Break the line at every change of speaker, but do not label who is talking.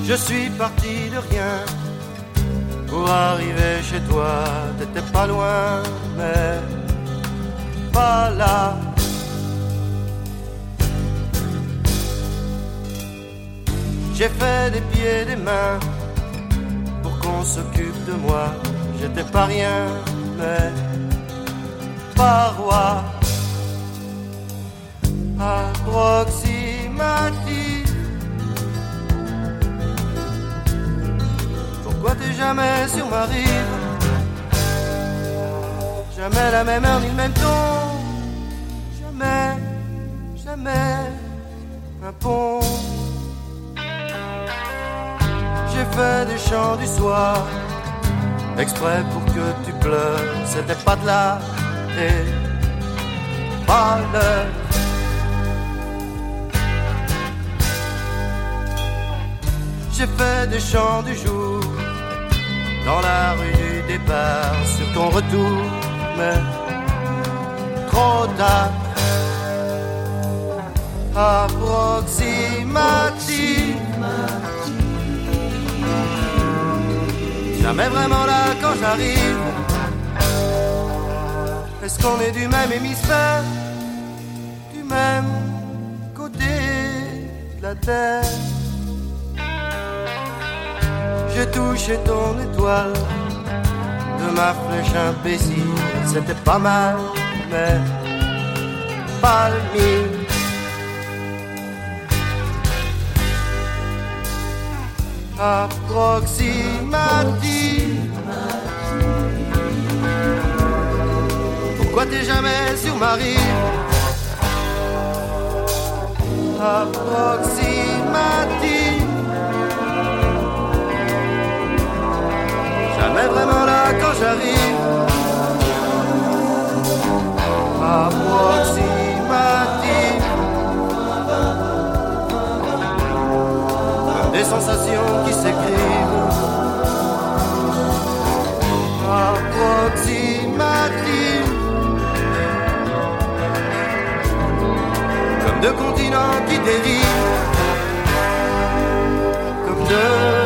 Je suis parti de rien pour arriver chez toi. T'étais pas loin, mais pas là. J'ai fait des pieds et des mains pour qu'on s'occupe de moi. J'étais pas rien, mais pas roi. Approximatif. Pourquoi t'es jamais sur ma rive? Jamais la même heure ni le même ton. Jamais, jamais un pont. J'ai fait des chants du soir exprès pour que tu pleures. C'était pas de là et pas l'heure. J'ai fait des chants du jour dans la rue du départ sur ton retour, mais trop tard. Approximatif. Jamais vraiment là quand j'arrive. Est-ce qu'on est du même hémisphère, du même côté de la terre? J'ai touché ton étoile de ma flèche imbécile. C'était pas mal, mais pas le mien. Approximatif. Pourquoi t'es jamais sur ma rive? Approximatif. Jamais vraiment là quand j'arrive. Approximatif. Des sensations qui s'écrivent. Approximatif. Comme deux continents qui dérivent. Comme deux